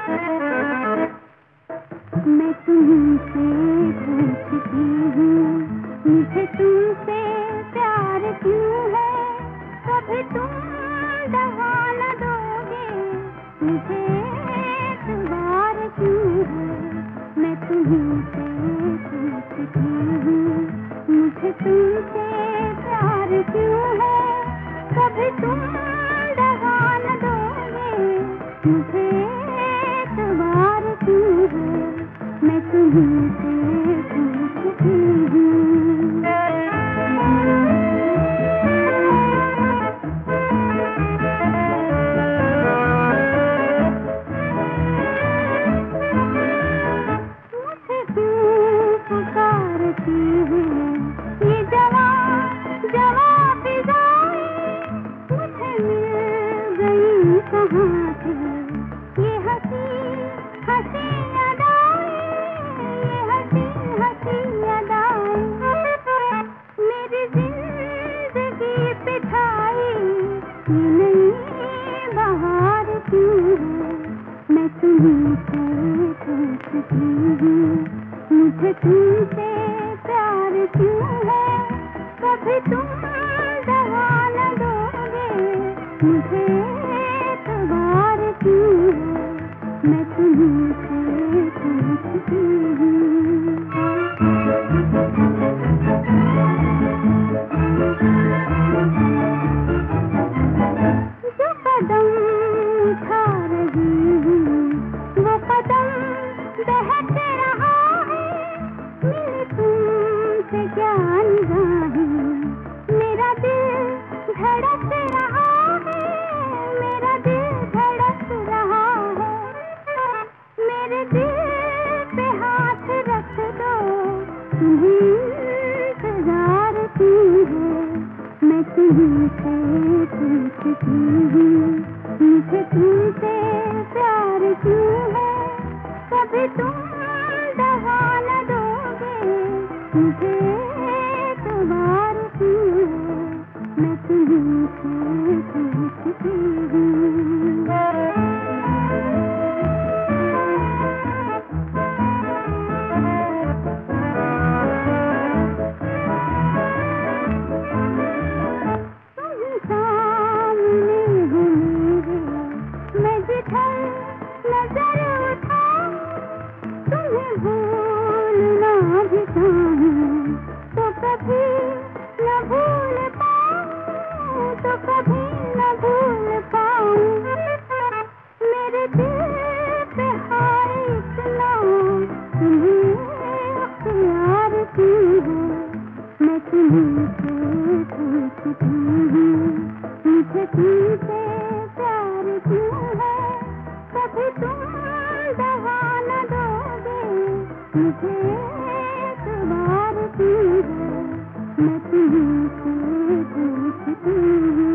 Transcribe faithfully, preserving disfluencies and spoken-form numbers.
मैं तुमसे पूछती हूँ, मुझे तुमसे प्यार क्यों है? कभी तुम दवा न दोगे, मुझे एतबार क्यों है? मैं तुमसे पूछती हूँ, मुझे तुमसे प्यार क्यों है? कभी तुम दवा न दोगे, मुझे एतबार क्यों है? मैं तुमसे पूछती हूँ। मुझे क्यों पुकारती है ये जवान जवान फिजाएं? मुझे मिल गई कहाँ से ये हंसी हंसी अदाएं? ये हंसी हंसी अदाएं मेरी जिंदगी पे छाई ये नई बहार क्यों है? मैं तुमसे पूछती हूँ, मुझे तुमसे प्यार क्यों है? कभी तुम दवा न दोगे, मुझे एतबार क्यों है? मैं तुमसे पूछती हूँ। जो कदम उठा रही हूँ वो कदम बहक रहा है। मिली तुमसे क्या निगाहें, मेरा दिल धड़क रहा है। मेरा दिल धड़क रहा है। मेरे दिल पे हाथ रख दो, तुम्हें इंतजार क्यों है? मैं तुमसे पूछती हूँ, मुझे तुमसे प्यार क्यों है? कभी तुम दवा न दोगे, मुझे एतबार क्यों है? मैं तुमसे पूछती हूँ। तुम सामने हो मेरे, मैं जिधर नजर उठाऊं, तुम्हें भूलना भी चाहूं तो कभी न भूल पाऊं, तो कभी न भूल पाऊं। मेरे दिल पे हाय इतना तुम्हें अख्तियार क्यों है? मैं तुमसे पूछती हूँ, मुझे तुमसे प्यार क्यों है? कभी तुम दवा न दोगे, मुझे एतबार क्यों है? मैं तुमसे पूछती हूँ।